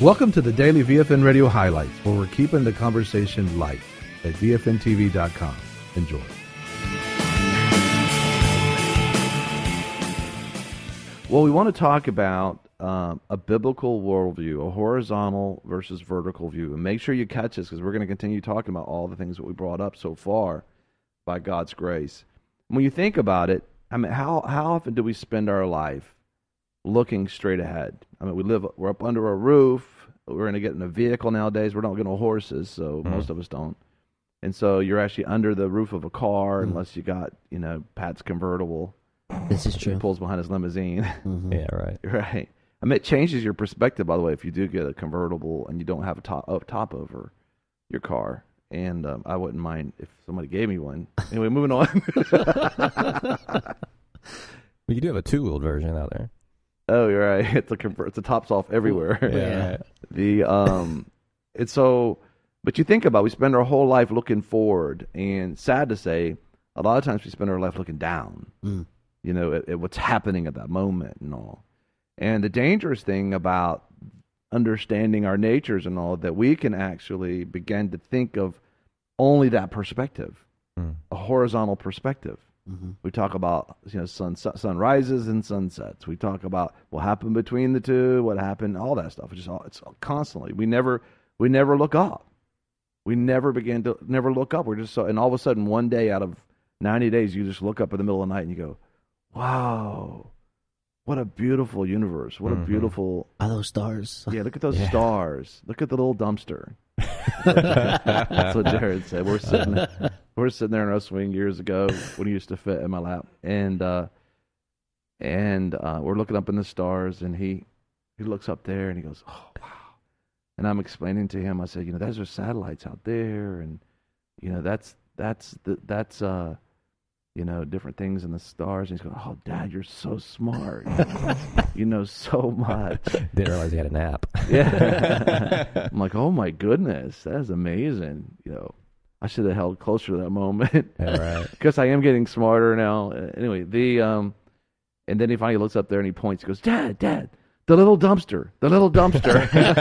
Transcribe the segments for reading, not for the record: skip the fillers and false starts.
Welcome to the Daily VFN Radio Highlights, where we're keeping the conversation light at VFNTV.com. Enjoy. Well, we want to talk about a biblical worldview, a horizontal versus vertical view. And make sure you catch this, because we're going to continue talking about all the things that we brought up so far by God's grace. When you think about it, I mean, how often do we spend our life looking straight ahead? I mean, we're up under a roof. We're going to get in a vehicle nowadays. We're not getting horses, so most of us don't. And so you're actually under the roof of a car, unless you got, Pat's convertible. This is true. He pulls behind his limousine. Mm-hmm. Yeah, right. Right. I mean, it changes your perspective, by the way, if you do get a convertible and you don't have a top over your car. And I wouldn't mind if somebody gave me one. Anyway, moving on. Well, you do have a two-wheeled version out there. Oh, you're right. It's a tops off everywhere. Yeah. But you think about it, we spend our whole life looking forward, and sad to say, a lot of times we spend our life looking down. At what's happening at that moment and all. And the dangerous thing about understanding our natures and all, that we can actually begin to think of only that perspective, a horizontal perspective. We talk about sunrises and sunsets. We talk about what happened between the two, what happened, all that stuff. It's constantly. We never look up. We never look up. We're just and all of a sudden, one day out of 90 days, you just look up in the middle of the night and you go, "Wow, what a beautiful universe! What a beautiful." Are those stars? Yeah, look at those stars. Look at the little dumpster. That's what Jared said. We're sitting there in our swing years ago when he used to fit in my lap, and we're looking up in the stars, and he looks up there and he goes, "Oh wow!" And I'm explaining to him. I said, "Those are satellites out there, and that's different things in the stars." And he's going, "Oh, Dad, you're so smart. You know so much." Didn't realize he had a nap. Yeah. I'm like, "Oh my goodness, that is amazing." I should have held closer to that moment. Yeah, right. Because I am getting smarter now. Anyway, and then he finally looks up there and he points. He goes, "Dad, the little dumpster, the little dumpster."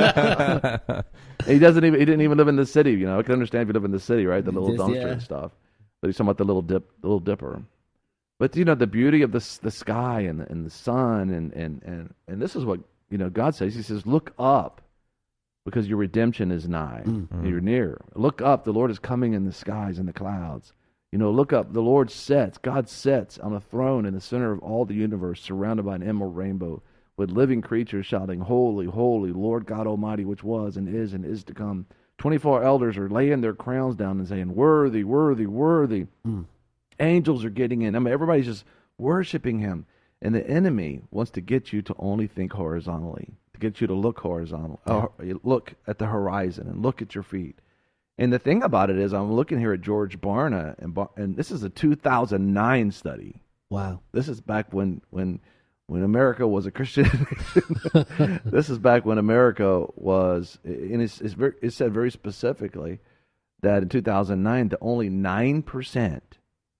He didn't even live in the city. I can understand if you live in the city, right? The little dumpster and stuff. But he's talking about the little dipper. But the beauty of the sky and the sun and this is what God says. He says, "Look up, because your redemption is nigh. You're near. Look up, the Lord is coming in the skies and the clouds. Look up, the Lord sets. God sets on a throne in the center of all the universe, surrounded by an emerald rainbow, with living creatures shouting, 'Holy, holy, Lord God Almighty, which was and is to come.' 24 elders are laying their crowns down and saying, 'Worthy, worthy, worthy.'" Angels are getting in. I mean, everybody's just worshiping him. And the enemy wants to get you to only think horizontally, to get you to look horizontal, look at the horizon and look at your feet. And the thing about it is, I'm looking here at George Barna, and this is a 2009 study. Wow. This is back when America was a Christian nation. This is back when America was, and it said very specifically that in 2009 that only 9%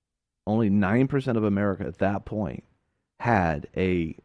of America at that point had a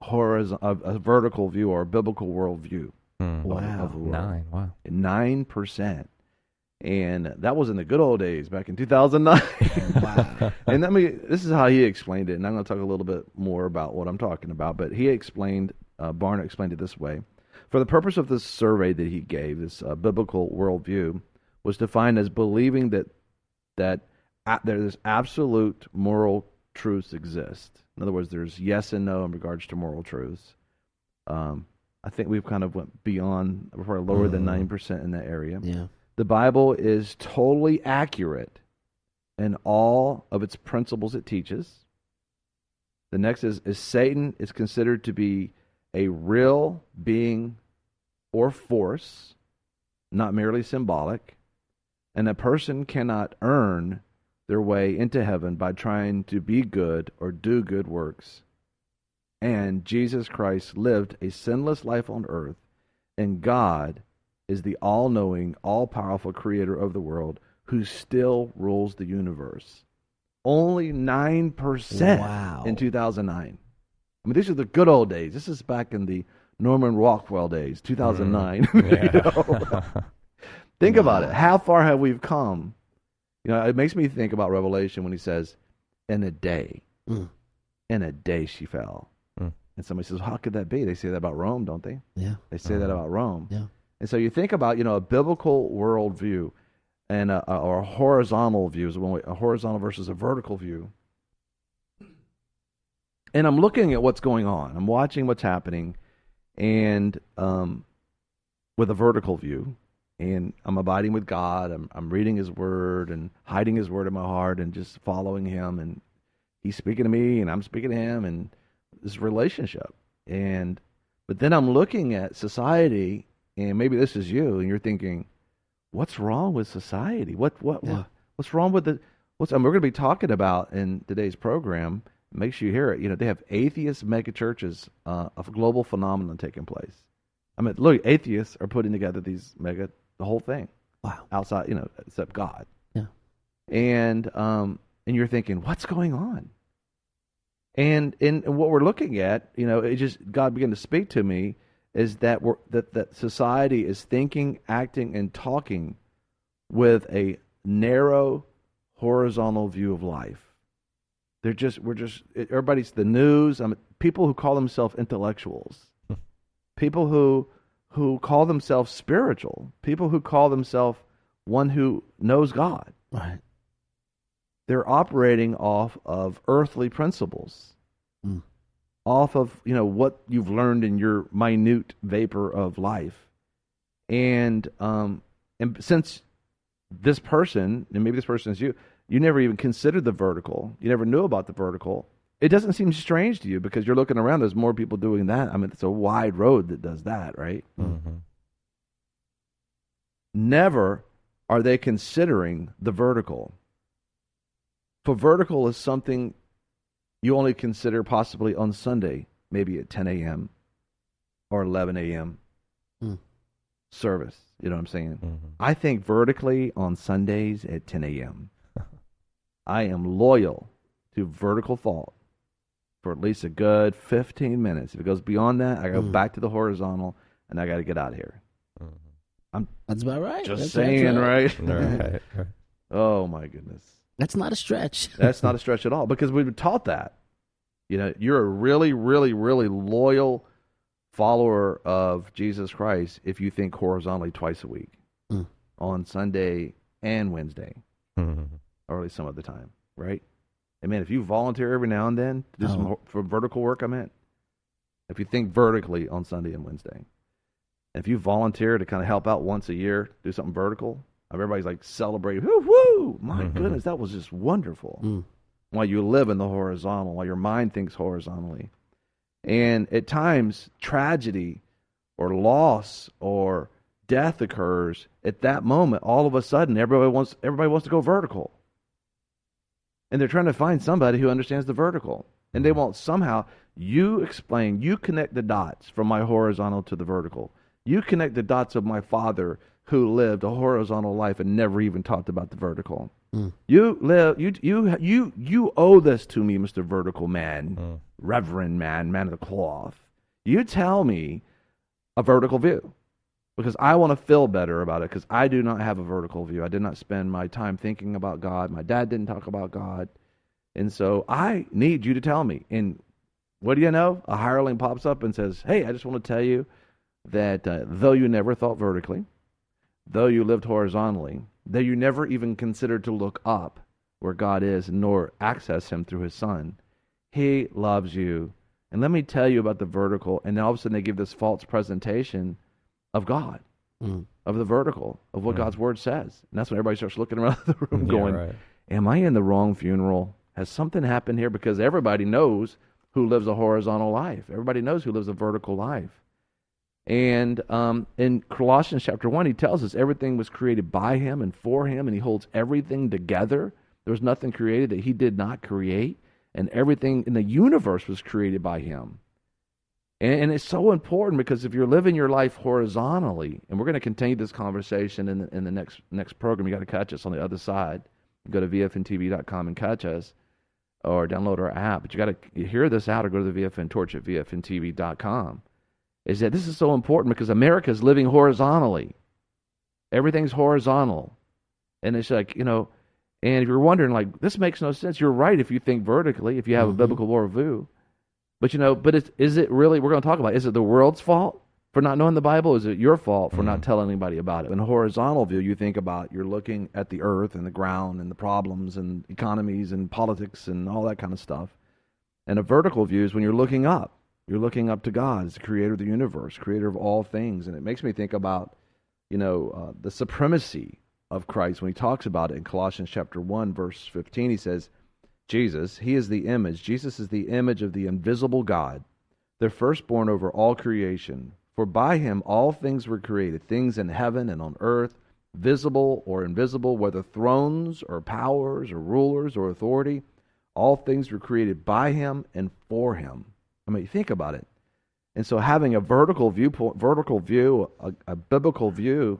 vertical view or a biblical worldview. Wow. Of the world. 9, wow. 9%. And that was in the good old days, back in 2009. Wow. And this is how he explained it, and I'm going to talk a little bit more about what I'm talking about, but he explained, Barna explained it this way. For the purpose of this survey that he gave, this biblical worldview, was defined as believing that there's absolute moral truths exist. In other words, there's yes and no in regards to moral truths. I think we've kind of went beyond, we're probably lower than 9% in that area. Yeah. The Bible is totally accurate in all of its principles it teaches. The next is Satan is considered to be a real being or force, not merely symbolic, and a person cannot earn their way into heaven by trying to be good or do good works. And Jesus Christ lived a sinless life on earth, and God is the all-knowing, all-powerful creator of the world who still rules the universe. Only 9% Wow. in 2009. I mean, these are the good old days. This is back in the Norman Rockwell days, 2009. Yeah. Think about it. How far have we come? It makes me think about Revelation when he says, in a day, Mm. in a day she fell. Mm. And somebody says, how could that be? They say that about Rome, don't they? Yeah. They say that about Rome. Yeah. And so you think about, a biblical worldview and or a horizontal view, a horizontal versus a vertical view. And I'm looking at what's going on. I'm watching what's happening, and with a vertical view, and I'm abiding with God. I'm reading His Word and hiding His Word in my heart and just following Him. And He's speaking to me, and I'm speaking to Him, and this relationship. But then I'm looking at society, and maybe this is you, and you're thinking, what's wrong with society? What's wrong with and we're going to be talking about in today's program. Make sure you hear it. They have atheist mega churches, of global phenomenon taking place. I mean, look, atheists are putting together the whole thing. Wow. Outside, except God. Yeah. And you're thinking, what's going on? And what we're looking at, God began to speak to me, is that that society is thinking, acting, and talking with a narrow, horizontal view of life. Everybody's the news. People who call themselves intellectuals, people who call themselves spiritual, people who call themselves one who knows God. Right. They're operating off of earthly principles, off of what you've learned in your minute vapor of life, and since this person, and maybe this person is you never even considered the vertical. You never knew about the vertical. It doesn't seem strange to you because you're looking around. There's more people doing that. I mean, it's a wide road that does that, right? Mm-hmm. Never are they considering the vertical. For vertical is something you only consider possibly on Sunday, maybe at 10 a.m. or 11 a.m. service. You know what I'm saying? Mm-hmm. I think vertically on Sundays at 10 a.m. I am loyal to vertical thought for at least a good 15 minutes. If it goes beyond that, I go back to the horizontal, and I got to get out of here. That's about right. Just saying, right? Right. Oh, my goodness. That's not a stretch. That's not a stretch at all, because we've been taught that. You're a really, really, really loyal follower of Jesus Christ if you think horizontally twice a week, on Sunday and Wednesday, or at least some other time, right? And man, if you volunteer every now and then to do some for vertical work, if you think vertically on Sunday and Wednesday, and if you volunteer to kind of help out once a year, do something vertical, everybody's like celebrating, woo, my goodness, that was just wonderful. While you live in the horizontal, while your mind thinks horizontally. And at times, tragedy or loss or death occurs. At that moment, all of a sudden, everybody wants to go vertical. And they're trying to find somebody who understands the vertical. And they want somehow, you connect the dots from my horizontal to the vertical. You connect the dots of my father who lived a horizontal life and never even talked about the vertical. You owe this to me, Mr. Vertical Man, Reverend Man of the cloth. You tell me a vertical view, because I want to feel better about it, because I do not have a vertical view. I did not spend my time thinking about God. My dad didn't talk about God. And so I need you to tell me. And what do you know? A hireling pops up and says, hey, I just want to tell you that though you never thought vertically, though you lived horizontally, though you never even considered to look up where God is nor access Him through His Son, He loves you. And let me tell you about the vertical. And then all of a sudden they give this false presentation of God, of the vertical, of what God's Word says. And that's when everybody starts looking around the room going, am I in the wrong funeral? Has something happened here? Because everybody knows who lives a horizontal life. Everybody knows who lives a vertical life. And in Colossians chapter 1, he tells us everything was created by Him and for Him, and He holds everything together. There was nothing created that He did not create, and everything in the universe was created by Him. And it's so important, because if you're living your life horizontally, and we're going to continue this conversation in the next program, you got to catch us on the other side. Go to vfntv.com and catch us, or download our app. But you got to hear this out, or go to the VFN Torch at vfntv.com. is that this is so important because America is living horizontally. Everything's horizontal. And it's like, and if you're wondering, like, this makes no sense, you're right if you think vertically, if you have a biblical worldview. But, is it really, we're going to talk about, is it the world's fault for not knowing the Bible? Is it your fault for not telling anybody about it? In a horizontal view, you think about, you're looking at the earth and the ground and the problems and economies and politics and all that kind of stuff. And a vertical view is when you're looking up. You're looking up to God as the creator of the universe, creator of all things. And it makes me think about, the supremacy of Christ when he talks about it in Colossians chapter 1, verse 15. He says, Jesus is the image of the invisible God, the firstborn over all creation. For by him all things were created, things in heaven and on earth, visible or invisible, whether thrones or powers or rulers or authority. All things were created by him and for him. I mean, think about it. And so having a vertical view, a biblical view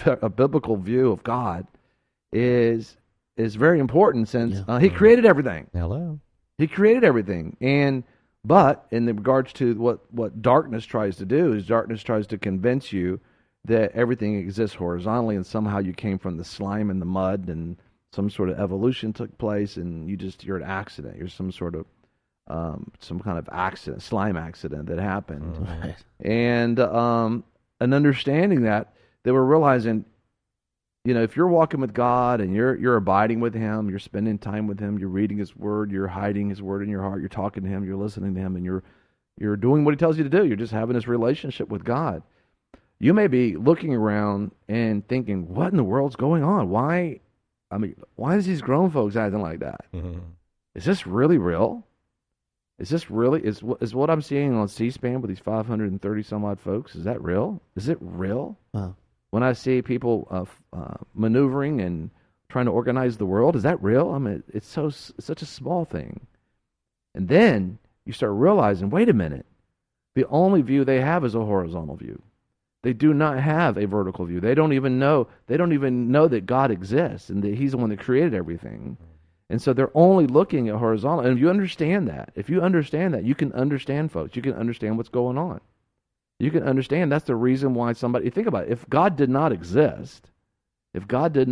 of God is very important, since he created everything. Hello. He created everything. But in regards to what darkness tries to do, is darkness tries to convince you that everything exists horizontally and somehow you came from the slime and the mud and some sort of evolution took place and you're an accident. You're some sort of some kind of accident, slime accident that happened. Right. And understanding that, they were realizing, if you're walking with God and you're abiding with him, you're spending time with him, you're reading his word, you're hiding his word in your heart, you're talking to him, you're listening to him, and you're doing what he tells you to do. You're just having this relationship with God. You may be looking around and thinking, what in the world's going on? Why is these grown folks acting like that? Mm-hmm. Is this really real? Is this really, is what I'm seeing on C-SPAN with these 530 some odd folks, is that real? Is it real? Wow. When I see people maneuvering and trying to organize the world, is that real? I mean, it's such a small thing. And then you start realizing, wait a minute, the only view they have is a horizontal view. They do not have a vertical view. They don't even know that God exists and that he's the one that created everything. And so they're only looking at horizontal. And if you understand that, you can understand folks. You can understand what's going on. You can understand that's the reason why think about it, if God did not exist, and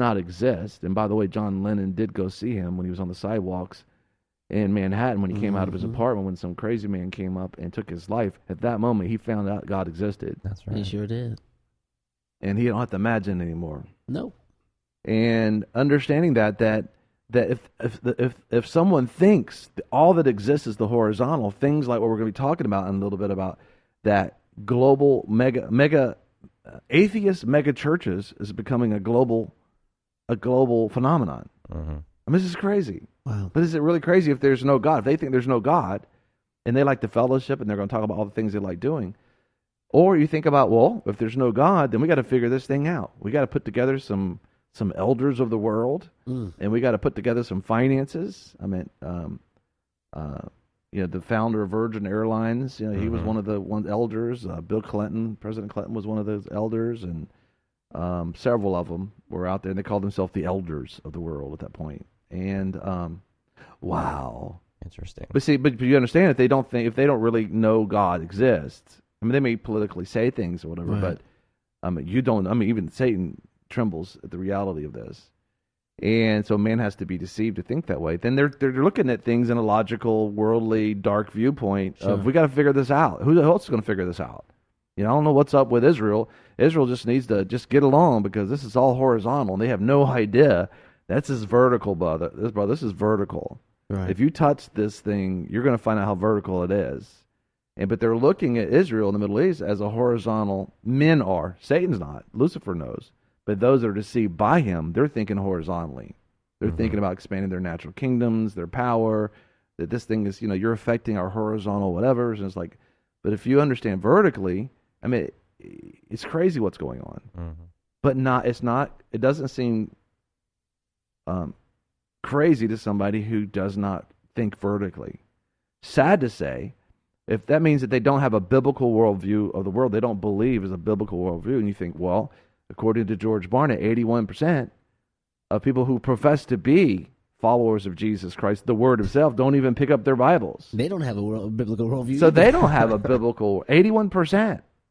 by the way, John Lennon did go see him when he was on the sidewalks in Manhattan when he came out of his apartment when some crazy man came up and took his life. At that moment, he found out God existed. That's right. He sure did. And he don't have to imagine anymore. No. And understanding that if someone thinks that all that exists is the horizontal, things like what we're going to be talking about in a little bit about that global mega atheist mega churches is becoming a global phenomenon. Mm-hmm. I mean, this is crazy. Wow. But is it really crazy if there's no God? If they think there's no God and they like the fellowship and they're going to talk about all the things they like doing, or you think about, well, if there's no God, then we got to figure this thing out. We got to put together some elders of the world, and we got to put together some finances. I mean, the founder of Virgin Airlines, he was one of the elders. Bill Clinton, President Clinton, was one of those elders, and several of them were out there, and they called themselves the elders of the world at that point. And wow, interesting. But you understand, if they don't really know God exists, I mean, they may politically say things or whatever, right. But you don't. I mean, even Satan trembles at the reality of this. And so man has to be deceived to think that way. Then they're looking at things in a logical, worldly, dark viewpoint of, we got to figure this out. Who else is going to figure this out? I don't know what's up with Israel. Israel just needs to just get along because this is all horizontal and they have no idea. That's his vertical, brother. This is vertical. Right. If you touch this thing, you're going to find out how vertical it is. But they're looking at Israel in the Middle East as a horizontal. Men are. Satan's not. Lucifer knows. But those that are deceived by him, they're thinking horizontally. They're thinking about expanding their natural kingdoms, their power, that this thing is, you're affecting our horizontal whatever. And it's like, but if you understand vertically, I mean, it's crazy what's going on. Mm-hmm. But it doesn't seem crazy to somebody who does not think vertically. Sad to say, if that means that they don't have a biblical worldview of the world, they don't believe is a biblical worldview, and you think, well, according to George Barna, 81% of people who profess to be followers of Jesus Christ, the Word himself, don't even pick up their Bibles. They don't have a biblical worldview. So they don't have a biblical, 81%.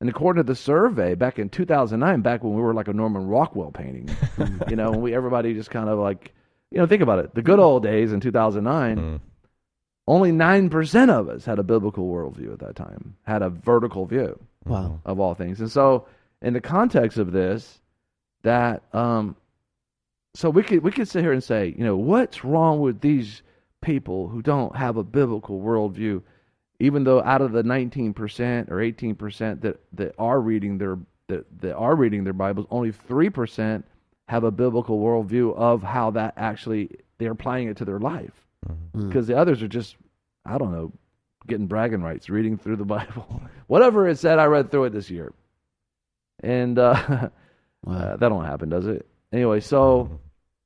And according to the survey back in 2009, back when we were like a Norman Rockwell painting, when everybody just kind of like, think about it. The good old days in 2009, only 9% of us had a biblical worldview at that time, had a vertical view of all things. And so in the context of this, that, so we could sit here and say, what's wrong with these people who don't have a biblical worldview? Even though out of the 19% or 18% that are reading their Bibles, only 3% have a biblical worldview of how that actually they're applying it to their life. Because the others are just, I don't know, getting bragging rights, reading through the Bible, whatever it said. I read through it this year, and that don't happen, does it? Anyway, so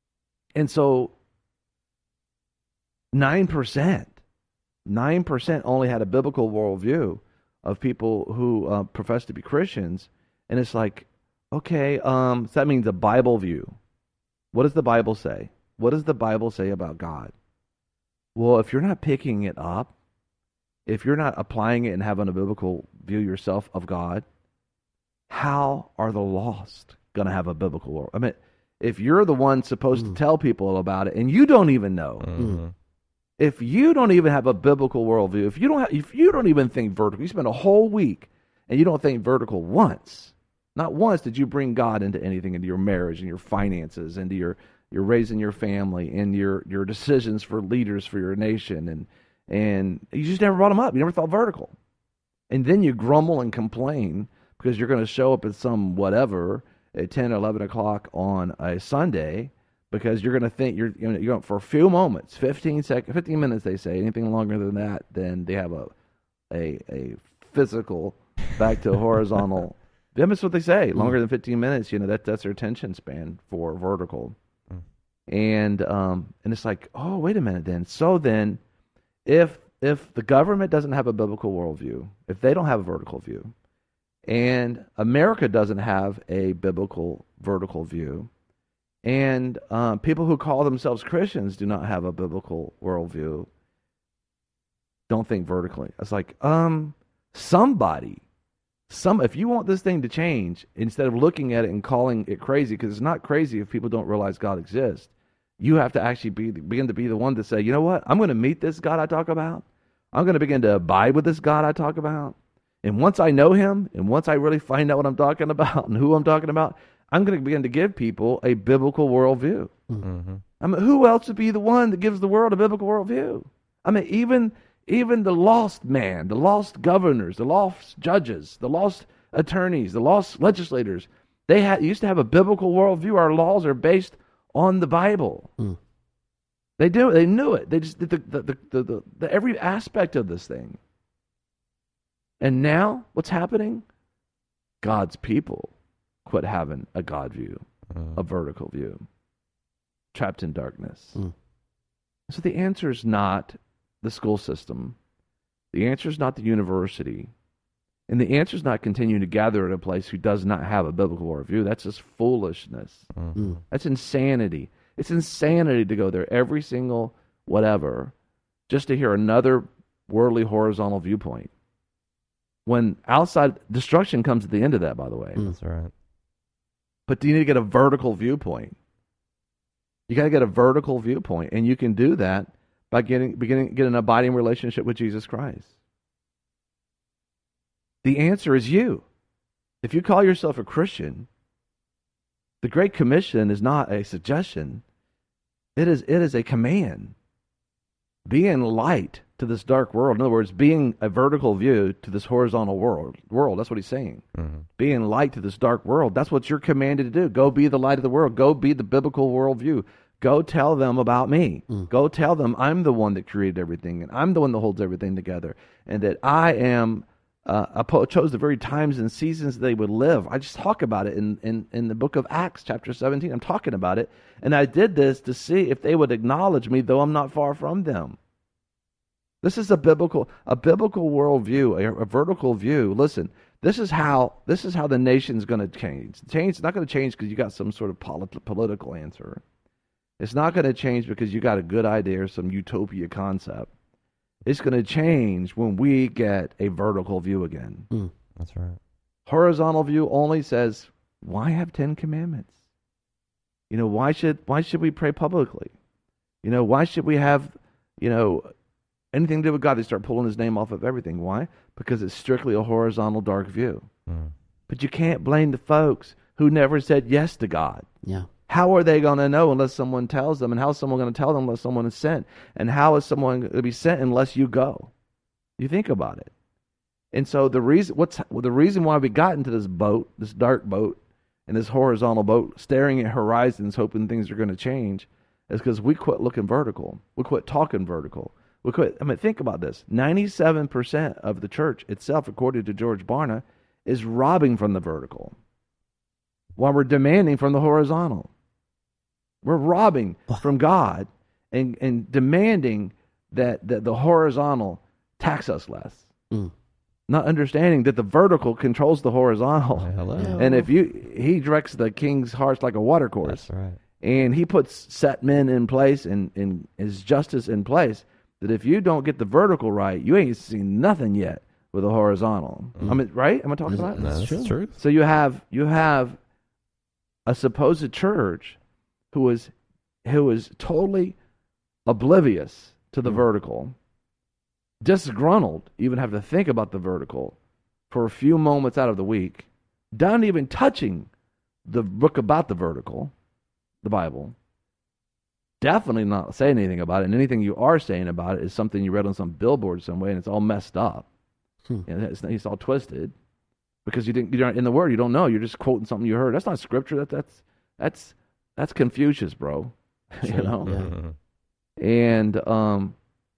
9%. 9% only had a biblical worldview of people who profess to be Christians. And it's like, okay, so that means a Bible view. What does the Bible say? What does the Bible say about God? Well, if you're not picking it up, if you're not applying it and having a biblical view yourself of God, how are the lost going to have a biblical world? I mean, if you're the one supposed to tell people about it and you don't even know, if you don't even have a biblical worldview, if you don't even think vertical, you spend a whole week and you don't think vertical once. Not once did you bring God into anything, into your marriage and your finances, into your raising your family and your decisions for leaders for your nation, and you just never brought them up. You never thought vertical. And then you grumble and complain because you're going to show up at some whatever at 10 or 11 o'clock on a Sunday, because you're going to think you're going for a few moments, 15 minutes, they say. Anything longer than that, then they have a physical back to a horizontal. That's what they say. Longer than 15 minutes, that's their attention span for vertical. And it's like, oh, wait a minute then. So then, if the government doesn't have a biblical worldview, if they don't have a vertical view, and America doesn't have a biblical vertical view, and people who call themselves Christians do not have a biblical worldview, don't think vertically. It's like, if you want this thing to change, instead of looking at it and calling it crazy, because it's not crazy if people don't realize God exists, you have to actually begin to be the one to say, you know what, I'm going to meet this God I talk about. I'm going to begin to abide with this God I talk about. And once I know him, and once I really find out what I'm talking about and who I'm talking about, I'm going to begin to give people a biblical worldview. I mean, who else would be the one that gives the world a biblical worldview? I mean, even the lost man, the lost governors, the lost judges, the lost attorneys, the lost legislators, they used to have a biblical worldview. Our laws are based on the Bible. They do. They knew it. They just did the every aspect of this thing. And now, what's happening? God's people quit having a God view, a vertical view, trapped in darkness. So the answer is not the school system. The answer is not the university. And the answer is not continuing to gather at a place who does not have a biblical worldview. That's just foolishness. That's insanity. It's insanity to go there every single whatever just to hear another worldly horizontal viewpoint. When outside destruction comes at the end of that, by the way. That's right. But you need to get a vertical viewpoint. You got to get a vertical viewpoint, and you can do that by getting an abiding relationship with Jesus Christ. The answer is you. If you call yourself a Christian, the Great Commission is not a suggestion. It is a command. Being light to this dark world. In other words, being a vertical view to this horizontal world. That's what he's saying. Being light to this dark world. That's what you're commanded to do. Go be the light of the world. Go be the biblical worldview. Go tell them about me. Go tell them I'm the one that created everything, and I'm the one that holds everything together, and that I am. I chose the very times and seasons they would live. I just talk about it in the book of Acts, chapter 17. I'm talking about it, and I did this to see if they would acknowledge me, though I'm not far from them. This is a biblical worldview, a vertical view. Listen, this is how the nation's going to change. It's not going to change because you got some sort of political answer. It's not going to change because you got a good idea or some utopia concept. It's going to change when we get a vertical view again. That's right. Horizontal view only says, why have 10 commandments? Why should we pray publicly? Why should we have, anything to do with God? They start pulling his name off of everything. Why? Because it's strictly a horizontal dark view. But you can't blame the folks who never said yes to God. Yeah. How are they going to know unless someone tells them? And how is someone going to tell them unless someone is sent? And how is someone going to be sent unless you go? You think about it. And so the reason why we got into this boat, this dark boat, and this horizontal boat, staring at horizons, hoping things are going to change, is because we quit looking vertical. We quit talking vertical. Think about this. 97% of the church itself, according to George Barna, is robbing from the vertical, while we're demanding from the horizontal. We're robbing from God and demanding that the horizontal tax us less. Not understanding that the vertical controls the horizontal. Hello. And he directs the king's hearts like a water course. That's right. And he puts set men in place and his justice in place, that if you don't get the vertical right, you ain't seen nothing yet with the horizontal. Right? Am I talking about it? That's true. So you have a supposed church who is totally oblivious to the vertical, disgruntled, even have to think about the vertical for a few moments out of the week, not even touching the book about the vertical, the Bible, definitely not saying anything about it, and anything you are saying about it is something you read on some billboard some way, and it's all messed up. It's all twisted because you're not in the Word. You don't know. You're just quoting something you heard. That's not Scripture. That's Confucius, bro. Yeah. And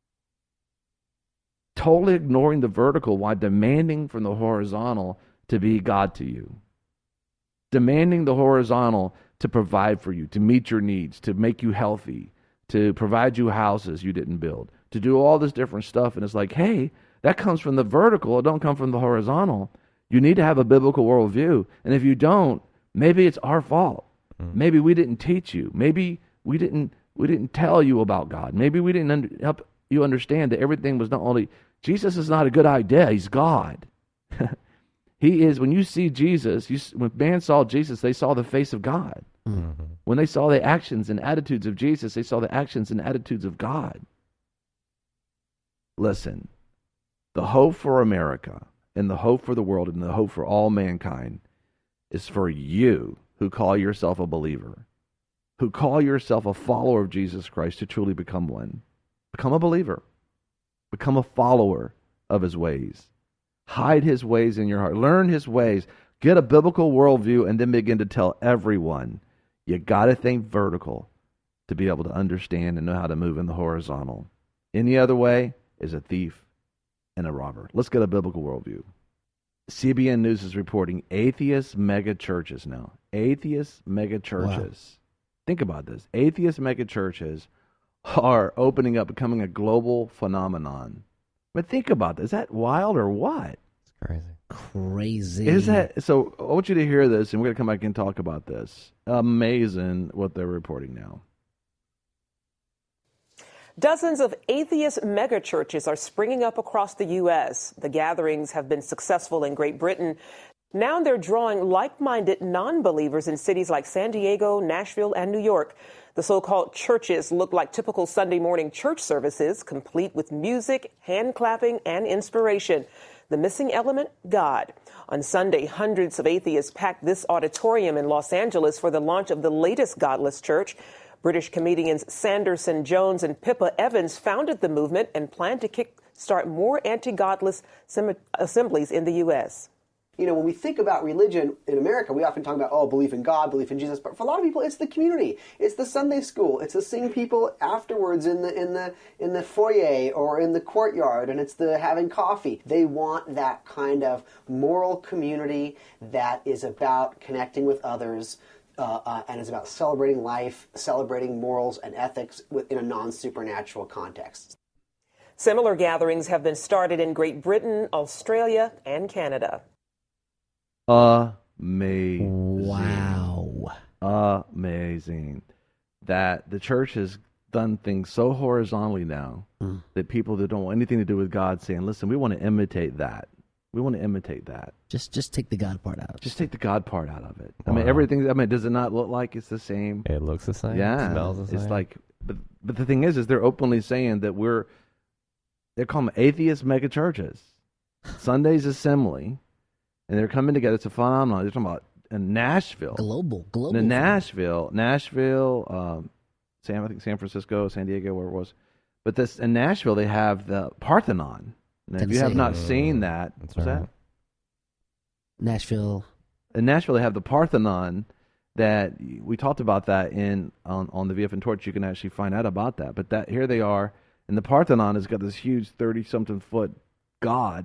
totally ignoring the vertical while demanding from the horizontal to be God to you. Demanding the horizontal to provide for you, to meet your needs, to make you healthy, to provide you houses you didn't build, to do all this different stuff. And it's like, hey, that comes from the vertical. It don't come from the horizontal. You need to have a biblical worldview. And if you don't, maybe it's our fault. Maybe we didn't teach you. Maybe we didn't tell you about God. Maybe we didn't help you understand that everything was not only, Jesus is not a good idea. He's God. He is, when you see Jesus, when man saw Jesus, they saw the face of God. When they saw the actions and attitudes of Jesus, they saw the actions and attitudes of God. Listen, the hope for America and the hope for the world and the hope for all mankind is for you who call yourself a believer, who call yourself a follower of Jesus Christ, to truly become one. Become a believer. Become a follower of his ways. Hide his ways in your heart. Learn his ways. Get a biblical worldview and then begin to tell everyone, you got to think vertical to be able to understand and know how to move in the horizontal. Any other way is a thief and a robber. Let's get a biblical worldview. CBN News is reporting atheist mega churches now. Atheist mega churches. Wow. Think about this. Atheist mega churches are opening up, becoming a global phenomenon. But think about this. Is that wild or what? It's crazy. Crazy. Is that so? I want you to hear this, and we're going to come back and talk about this. Amazing what they're reporting now. Dozens of atheist megachurches are springing up across the U.S. The gatherings have been successful in Great Britain. Now they're drawing like-minded non-believers in cities like San Diego, Nashville, and New York. The so-called churches look like typical Sunday morning church services, complete with music, hand clapping, and inspiration. The missing element, God. On Sunday, hundreds of atheists packed this auditorium in Los Angeles for the launch of the latest godless church. British comedians Sanderson Jones and Pippa Evans founded the movement and plan to kickstart more anti-godless assemblies in the U.S. You know, when we think about religion in America, we often talk about, belief in God, belief in Jesus. But for a lot of people, it's the community. It's the Sunday school. It's the seeing people afterwards in the foyer or in the courtyard, and it's the having coffee. They want that kind of moral community that is about connecting with others and is about celebrating life, celebrating morals and ethics in a non-supernatural context. Similar gatherings have been started in Great Britain, Australia, and Canada. Amazing. Wow. Amazing. That the church has done things so horizontally now that people that don't want anything to do with God saying, listen, we want to imitate that. We want to imitate that. Just take the God part out. Just take the God part out of it. I Wow. mean, everything. I mean, does it not look like it's the same? It looks the same. Yeah, It smells the same. it's like, but the thing is they're openly saying that they're calling them atheist mega churches, Sunday's assembly, and they're coming together. It's a phenomenon. They're talking about in Nashville, Global. in Nashville, I think San Francisco, San Diego, where it was, but in Nashville they have the Parthenon. And if you have Tennessee. not seen that, That's what's right. that? Nashville. In Nashville, they have the Parthenon that we talked about that on the VFN Torch. You can actually find out about that. But that here they are, and the Parthenon has got this huge 30-something foot god,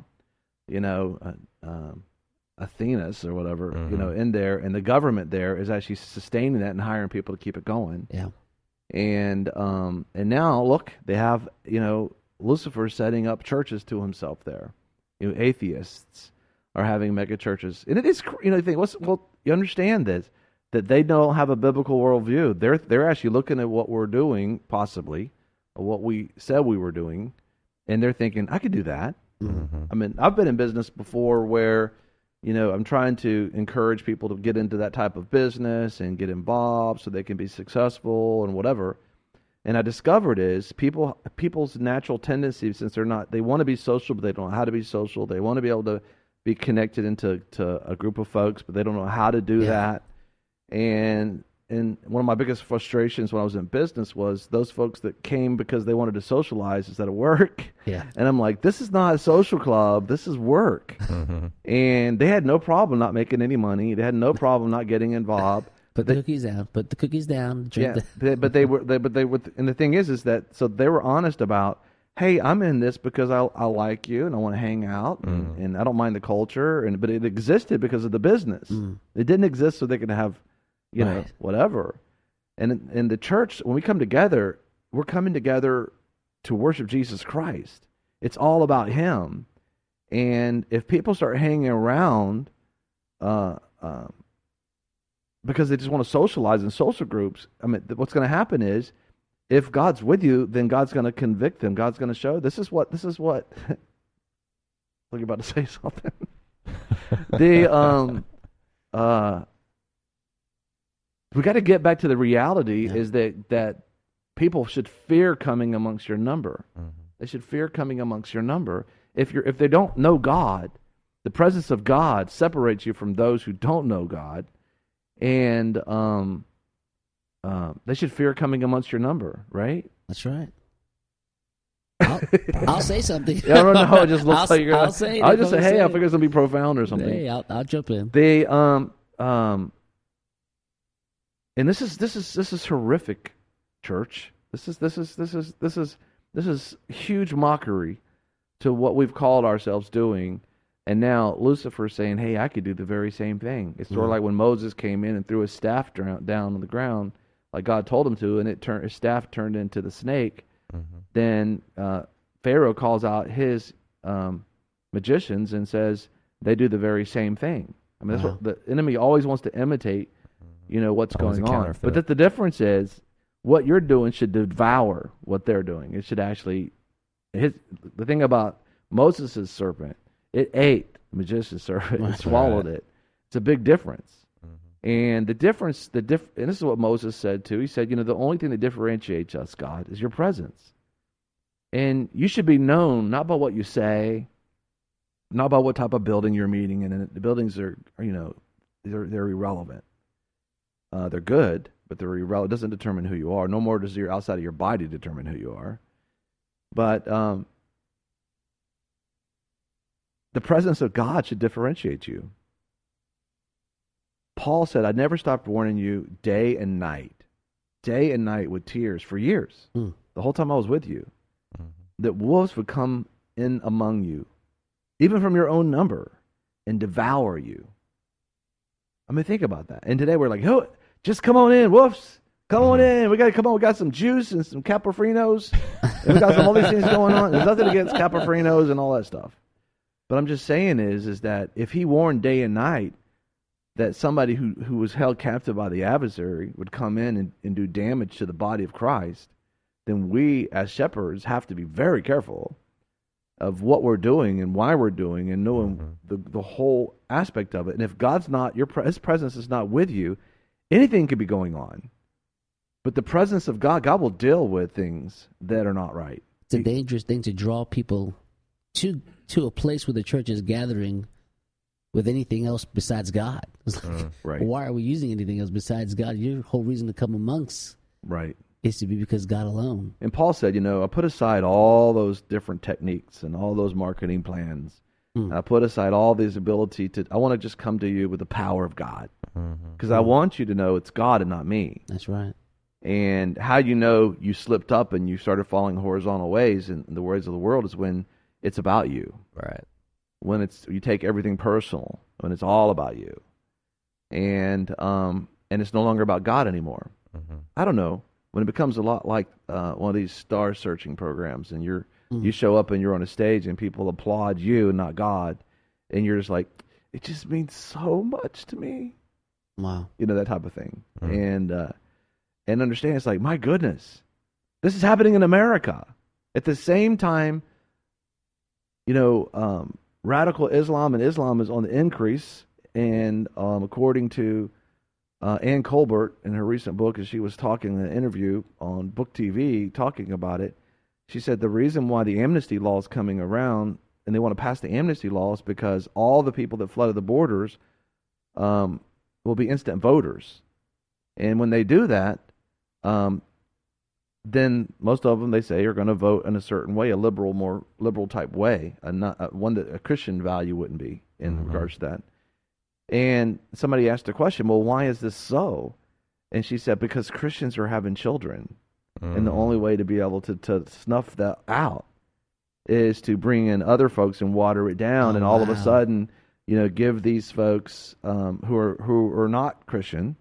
Athenas or whatever, in there, and the government there is actually sustaining that and hiring people to keep it going. Yeah. And now look, they have Lucifer setting up churches to himself there. Atheists are having mega churches, and it is you think you understand this, that they don't have a biblical worldview. They're actually looking at what we're doing, possibly, or what we said we were doing, and they're thinking, I could do that. Mm-hmm. I mean, I've been in business before where I'm trying to encourage people to get into that type of business and get involved so they can be successful and whatever. And I discovered is people's natural tendency, since they want to be social, but they don't know how to be social. They want to be able to be connected into a group of folks, but they don't know how to do that. And one of my biggest frustrations when I was in business was those folks that came because they wanted to socialize instead of work. Yeah. And I'm like, this is not a social club. This is work. Mm-hmm. And they had no problem not making any money. They had no problem not getting involved. Put the cookies down. Put the cookies down. Drink But they were, and the thing is that, so they were honest about, hey, I'm in this because I like you and I want to hang out and I don't mind the culture, but it existed because of the business. It didn't exist so they could have, whatever. And in the church, when we come together, we're coming together to worship Jesus Christ. It's all about Him. And if people start hanging around, because they just want to socialize in social groups, I mean, what's going to happen is, if God's with you, then God's going to convict them. God's going to show, this is what, look, you're about to say something. We got to get back to the reality is that people should fear coming amongst your number. Mm-hmm. They should fear coming amongst your number. If they don't know God, the presence of God separates you from those who don't know God, and they should fear coming amongst your number, right? That's right. I'll say something. I don't know. It just looks like you're I'll gonna. say it I'll if just I'm say, hey, I gonna say figure it's gonna be profound or something. Hey, I'll jump in. And this is horrific, church. This is huge mockery to what we've called ourselves doing. And now Lucifer's saying, hey, I could do the very same thing. It's sort of like when Moses came in and threw his staff down on the ground, like God told him to, and his staff turned into the snake. Mm-hmm. Then Pharaoh calls out his magicians and says they do the very same thing. I mean, that's what the enemy always wants to imitate, what's Always going a on. counterfeit. But the difference is what you're doing should devour what they're doing. It should actually, the thing about Moses' serpent, it ate the magician's serpent and swallowed it. It's a big difference. Mm-hmm. And the difference, and this is what Moses said too. He said, the only thing that differentiates us, God, is your presence. And you should be known not by what you say, not by what type of building you're meeting in. And the buildings are they're irrelevant. They're good, but they're irrelevant. It doesn't determine who you are. No more does your outside of your body determine who you are. But the presence of God should differentiate you. Paul said, I never stopped warning you day and night with tears for years, the whole time I was with you, that wolves would come in among you, even from your own number, and devour you. I mean, think about that. And today we're like, oh, just come on in, wolves. Come on in. We got some juice and some Caprofrinos. And we got all these things going on. There's nothing against Caprofrinos and all that stuff. But I'm just saying is that if he warned day and night that somebody who was held captive by the adversary would come in and do damage to the body of Christ, then we as shepherds have to be very careful of what we're doing and why we're doing and knowing the whole aspect of it. And if God's not, His presence is not with you, anything could be going on. But the presence of God will deal with things that are not right. It's a dangerous thing to draw people to a place where the church is gathering with anything else besides God. It's like, Right. why are we using anything else besides God? Your whole reason to come amongst Right. is to be because God alone. And Paul said, I put aside all those different techniques and all those marketing plans. I put aside all this ability I want to just come to you with the power of God. Because I want you to know it's God and not me. That's right. And how you slipped up and you started following horizontal ways and the ways of the world is when it's about you. Right. When you take everything personal, when it's all about you. And it's no longer about God anymore. I don't know. When it becomes a lot like one of these star searching programs and you show up and you're on a stage and people applaud you and not God, and you're just like, it just means so much to me. Wow. That type of thing. And understand, it's like, my goodness, this is happening in America. At the same time, radical Islam and Islam is on the increase. And according to Ann Colbert in her recent book, as she was talking in an interview on Book TV, talking about it, she said the reason why the amnesty law is coming around, and they want to pass the amnesty laws, because all the people that flooded the borders will be instant voters. And when they do that, then most of them, they say, are going to vote in a certain way, a more liberal type way, not one that a Christian value wouldn't be in regards to that. And somebody asked a question, well, why is this so? And she said, because Christians are having children. And the only way to be able to snuff that out is to bring in other folks and water it down. And all of a sudden, give these folks who are not Christian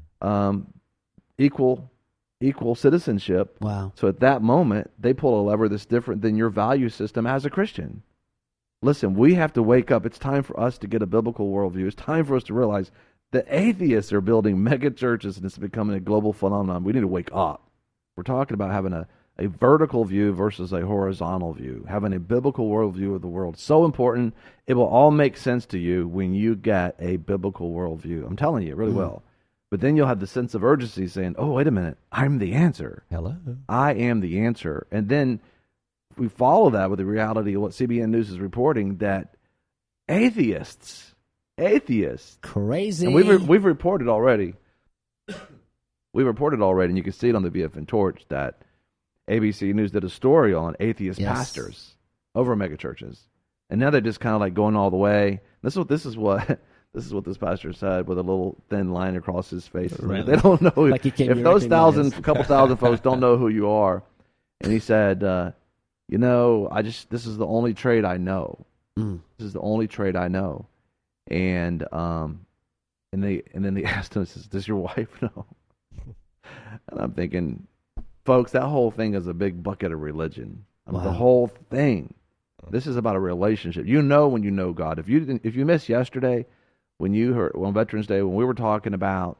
equal citizenship. Wow. So at that moment, they pull a lever that's different than your value system as a Christian. Listen, we have to wake up. It's time for us to get a biblical worldview. It's time for us to realize that atheists are building mega churches and it's becoming a global phenomenon. We need to wake up. We're talking about having a vertical view versus a horizontal view, having a biblical worldview of the world. So important. It will all make sense to you when you get a biblical worldview. I'm telling you, it really will. But then you'll have the sense of urgency saying, oh, wait a minute, I'm the answer. Hello. I am the answer. And then we follow that with the reality of what CBN News is reporting, that atheists, crazy. and we've reported already, and you can see it on the BFN Torch, that ABC News did a story on atheist pastors over megachurches. And now they're just kind of like going all the way. This is what this pastor said with a little thin line across his face. Really? They don't know Like he can't if be those recognized. couple thousand folks don't know who you are. And he said, this is the only trade I know. This is the only trade I know. And then they asked him, does your wife know? And I'm thinking, folks, that whole thing is a big bucket of religion. Wow. The whole thing. This is about a relationship. You know when you know God. If you missed yesterday, when you heard on Veterans Day, when we were talking about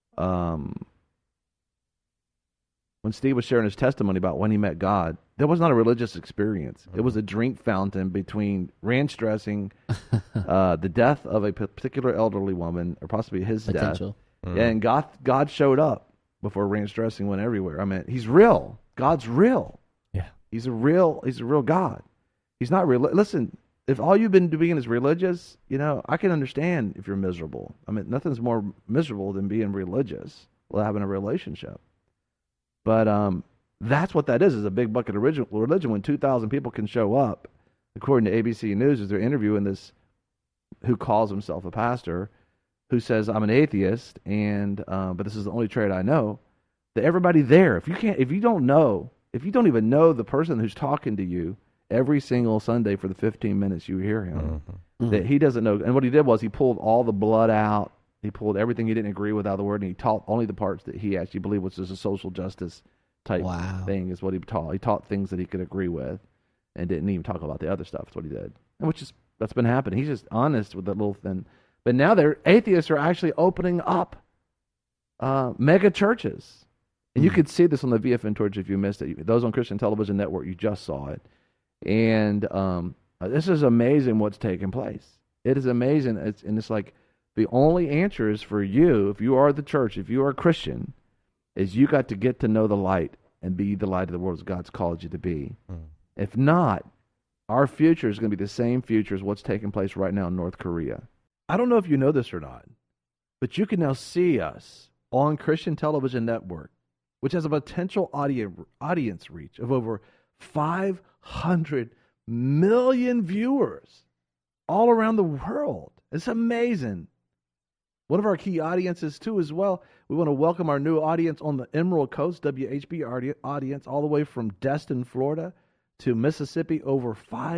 when Steve was sharing his testimony about when he met God, that was not a religious experience. It was a drink fountain between ranch dressing, the death of a particular elderly woman, or possibly his Potential. death. And God showed up before ranch dressing went everywhere. I mean, he's real. God's real. Yeah. He's a real God. He's not real. Listen, if all you've been doing is religious, I can understand if you're miserable. I mean, nothing's more miserable than being religious, having a relationship. But that's what that is a big bucket of religion when 2,000 people can show up, according to ABC News, as they're interviewing this, who calls himself a pastor, who says, I'm an atheist, and but this is the only trade I know, that everybody there, if you don't even know the person who's talking to you every single Sunday for the 15 minutes you hear him, that he doesn't know. And what he did was he pulled all the blood out. He pulled everything he didn't agree with out of the word, and he taught only the parts that he actually believed was just a social justice type thing is what he taught. He taught things that he could agree with and didn't even talk about the other stuff. That's what he did. And that's been happening. He's just honest with that little thing. But now atheists are actually opening up mega churches. And you could see this on the VFN Torch if you missed it. Those on Christian Television Network, you just saw it. And this is amazing what's taking place. It is amazing. It's like the only answer is for you, if you are the church, if you are a Christian, is you got to get to know the light and be the light of the world as God's called you to be. If not, our future is going to be the same future as what's taking place right now in North Korea. I don't know if you know this or not, but you can now see us on Christian Television Network, which has a potential audience reach of over 500 million viewers all around the world. It's amazing. One of our key audiences, too, as well, we want to welcome our new audience on the Emerald Coast, WHB audience, all the way from Destin, Florida, to Mississippi, over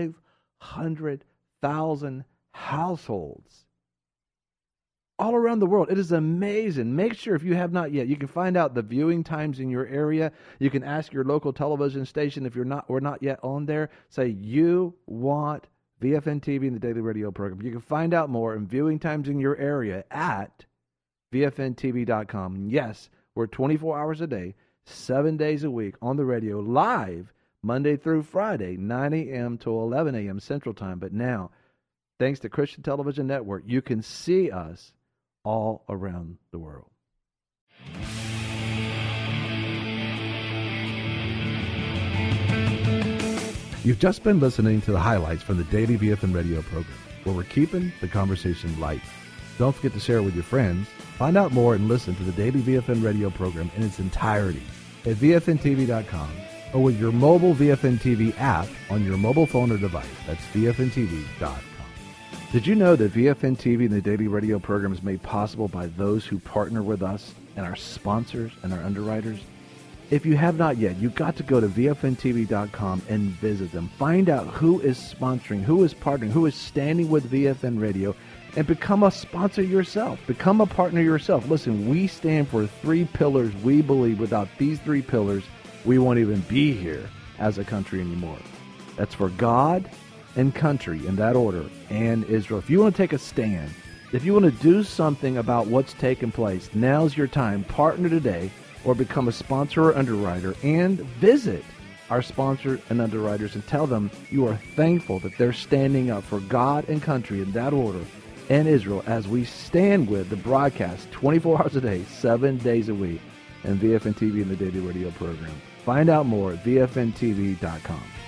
500,000 households all around the world. It is amazing. Make sure, if you have not yet, you can find out the viewing times in your area. You can ask your local television station if we're not yet on there. Say you want VFN TV and the Daily Radio program. You can find out more and viewing times in your area at VFNTV.com. Yes, we're 24 hours a day, 7 days a week on the radio, live Monday through Friday, 9 a.m. to 11 a.m. Central Time. But now, thanks to Christian Television Network, you can see us all around the world. You've just been listening to the highlights from the Daily VFN Radio program, where we're keeping the conversation light. Don't forget to share it with your friends. Find out more and listen to the Daily VFN Radio program in its entirety at VFNTV.com or with your mobile VFN TV app on your mobile phone or device. That's VFNTV.com. Did you know that VFN TV and the Daily Radio program is made possible by those who partner with us and our sponsors and our underwriters? If you have not yet, you've got to go to VFNTV.com and visit them. Find out who is sponsoring, who is partnering, who is standing with VFN Radio, and become a sponsor yourself. Become a partner yourself. Listen, we stand for 3 pillars. We believe without these 3 pillars, we won't even be here as a country anymore. That's for God and country, in that order, and Israel. If you want to take a stand, if you want to do something about what's taking place, now's your time. Partner today or become a sponsor or underwriter, and visit our sponsors and underwriters and tell them you are thankful that they're standing up for God and country, in that order, and Israel, as we stand with the broadcast 24 hours a day, 7 days a week, and VFN TV and the Daily Radio program. Find out more at VFNTV.com.